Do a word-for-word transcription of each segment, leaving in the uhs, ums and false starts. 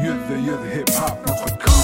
yüz yüz hip hop nokta com.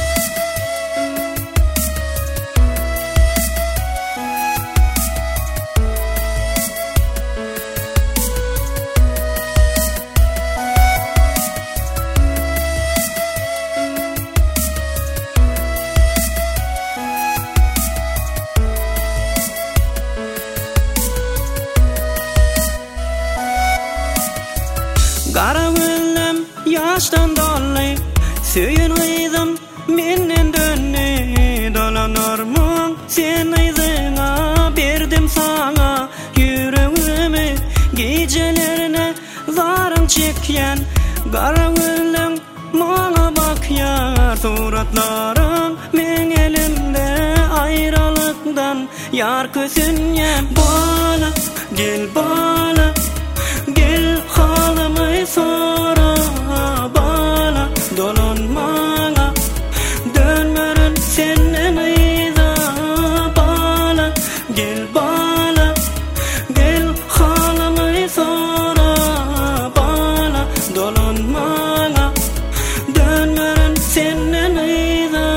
Gara gülüm yaştan dolly, süýün gyzym menden dönni. Dolanarmyň sen yzyňa, berdim saňa ýüregimi, gecelerine zaryň çekýän. Gara gülüm maňa bakýar, suratlaryň meň elimde, aýralykdan ýar kösünýän. Bala, gel bala, gel halamy sora, bala dolanmaňa, dönmeren senden yza. Bala, gel bala, gel halamy sora, bala dolanmaňa, dönmeren senden yza.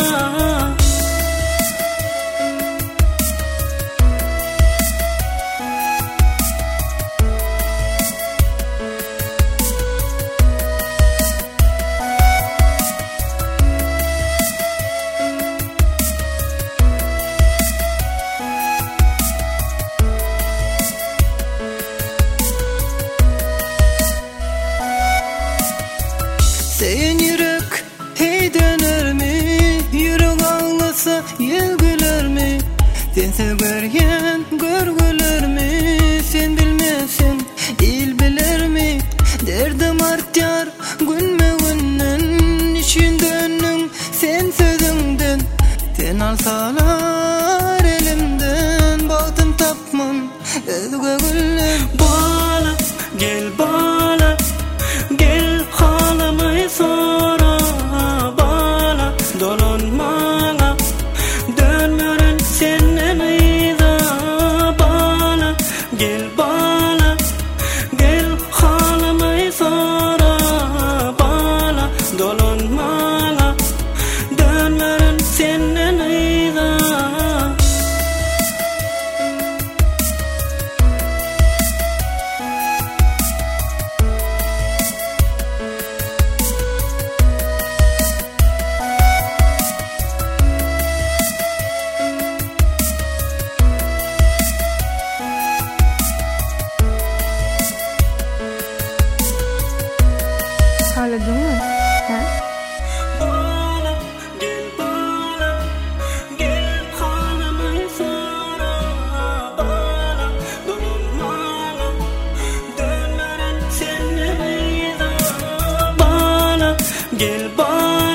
Sen yürek hey döner mi? Yürek ağlasa yel güler mi? Sen severken görgüler mi? Sen bilmezsen il biler mi? Derdim artar günme günden, içinde önün sen sözünden. Sen alsalar elimden, baktım tapmam özge güller. Bala, gel bala, gel halamy sora, bala dolanmaňa, dönmeren senden yza. Bala, gel bala, gel halamy sora, bala dolanmaňa, dönmeren senden yza. Ağladın mı? Ha? Bala, gel bala, gel halamy sora, bala dolanmaňa, dönmeren senden yza. Bala, gel bala.